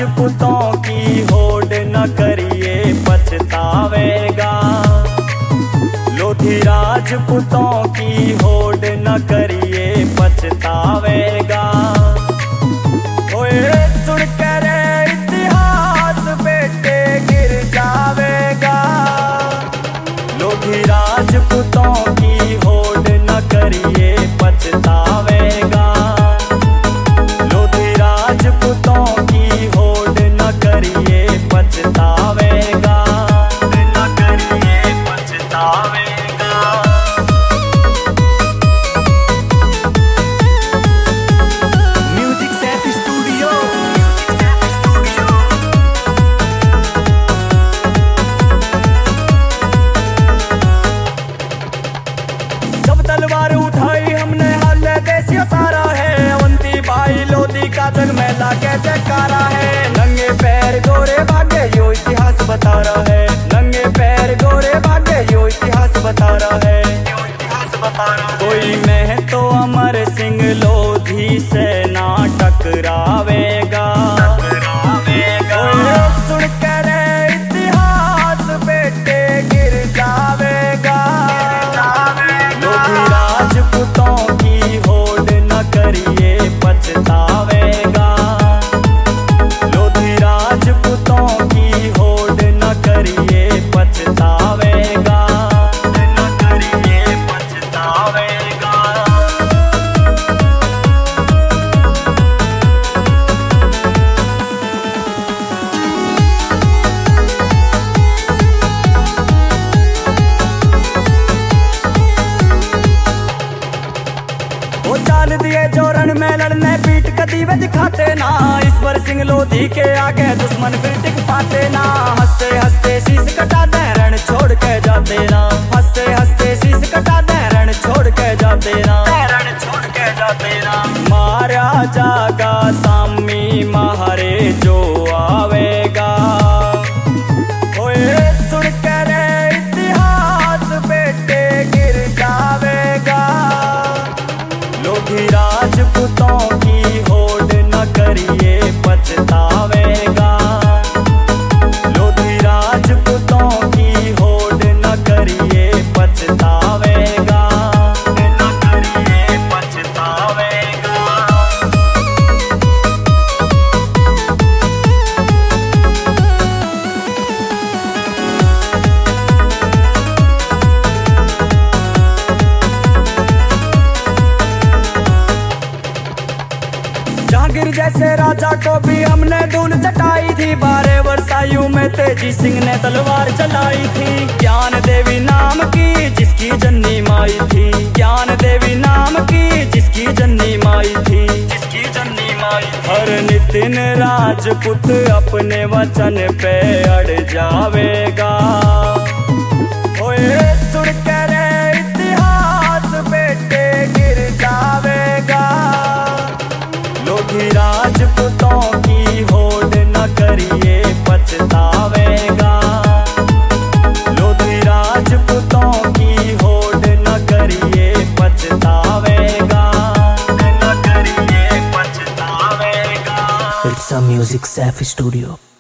राजपूतों की होड़ न करिए पछतावेगा। लोधी राजपूतों की होड़ न करिए पछतावेगा। ओए सुन कर इतिहास बेटे गिर जावेगा। लोधी राजपूतों की होड़ न करिए पछतावेगा। लोधी राजपूतों की होड़ न करिए पछतावेगा। न करिए पछतावेगा। Music Saif studio. जब तलवार उठाई हमने हल्ले देसियों सारा है। अवंती भाई लोधी का जग में लाके जयकारा है। नंगे पैर गोरे भागे यो इतिहास बता रहा है। नंगे पैर गोरे भागे यो इतिहास बता रहा है। कोई में तो अमर सिंह लोधी से ना टकरावेगा। ओए सुन कर इतिहास बेटे गिर जावेगा। लोधी राजपूतों की होड़ न करिए पछतावेगा। लोधी राजपूतों की होड़ न करिए पछतावेगा। न करिए पछतावेगा। वो चाल दिए जो रण में लड़ने पीठ कदी वे दिखाते ना। ईश्वर सिंह लोधी के आगे दुश्मन फिर टिक पाते ना। हंसते हंसते शीश कटा दे रण छोड़ के जाते ना। हंसते हंसते शीश कटा दे रण छोड़ के जाते ना। रण छोड़ के जाते ना। मारा जागा सामी महारे जो आवेगा। ओए सुन कर इतिहास बेटे गिर जावेगा। लोधी राजपूतों की होड़ न करिए पछतावेगा। लोधी राजपूतों की होड़ न करिए पछतावेगा। न करिए पछतावेगा। जहांगीर जैसे राजा को भी हमने धूल चटाई थी। 12 वर्ष आयु में तेजी सिंह ने तलवार चलाई थी। ज्ञान देवी नाम की जिसकी जन्नी माई थी। ज्ञान देवी नाम की जिसकी जन्नी माई थी। जिसकी जन्नी माई। हर नितिन राजपूत अपने वचन पे अड़ जावेगा। ओए सुन कर इतिहास बेटे गिर जावेगा। लोधी राजपूतों की होड़ न करिए पछतावेगा। लोधी राजपूतों की होड़ न करिए पछतावेगा। न करिए पछतावेगा। It's a music safe studio.